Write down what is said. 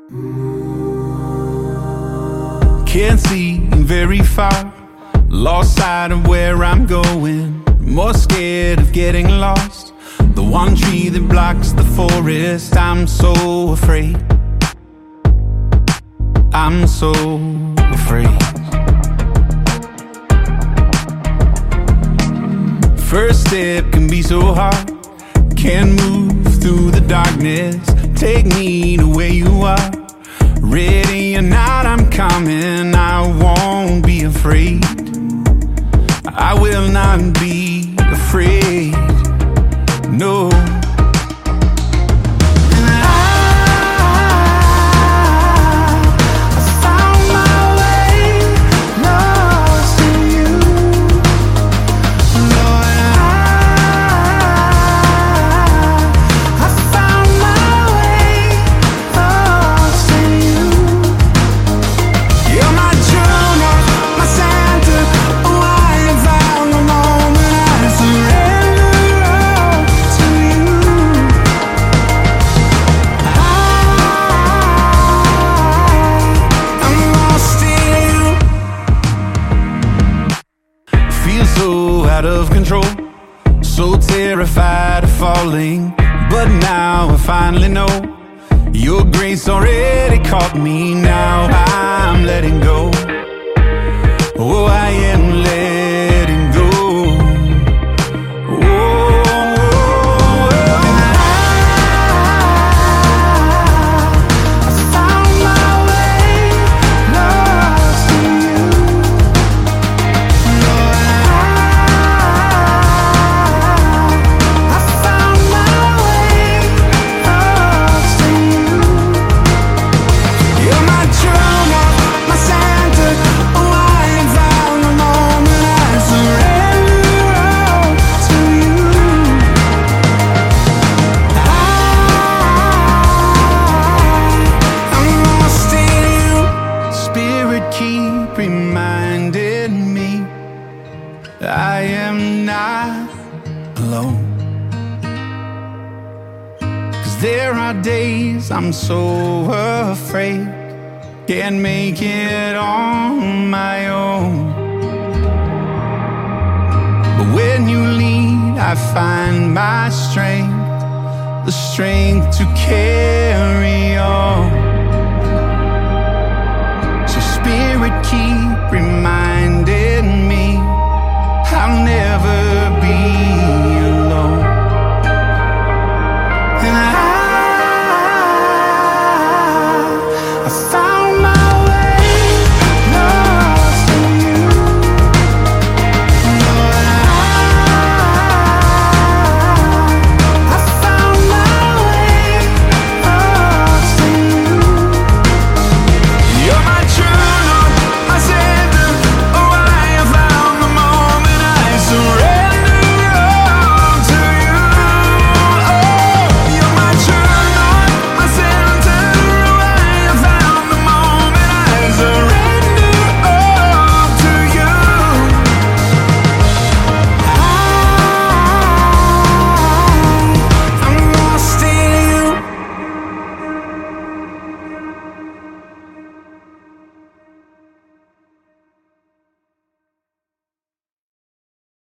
Can't see very far, lost sight of where I'm going, more scared of getting lost. The one tree that blocks the forest, I'm so afraid. I'm so afraid. First step can be so hard, can't move through the darkness. Take me to where you are, ready or not, I'm coming. I won't be afraid, I will not be afraid, no. So out of control, so terrified of falling, but now I finally know your grace already caught me. Now I'm letting go. Oh, I am letting go. Keep reminding me I am not alone. 'Cause there are days I'm so afraid, can't make it on my own. But when you lead, I find my strength, the strength to carry on.